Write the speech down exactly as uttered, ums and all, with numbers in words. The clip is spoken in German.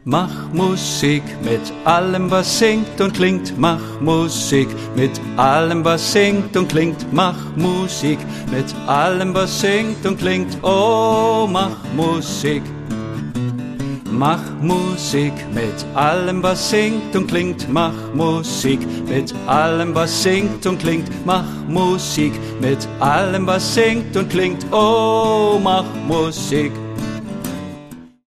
Mach Musik mit allem, was singt und klingt. Mach Musik mit allem, was singt und klingt. Mach Musik mit allem, was singt und klingt. Oh, mach Musik. Mach Musik mit allem, was singt und klingt. Mach Musik mit allem, was singt und klingt. Mach Musik mit allem, was singt und klingt. Oh, mach Musik.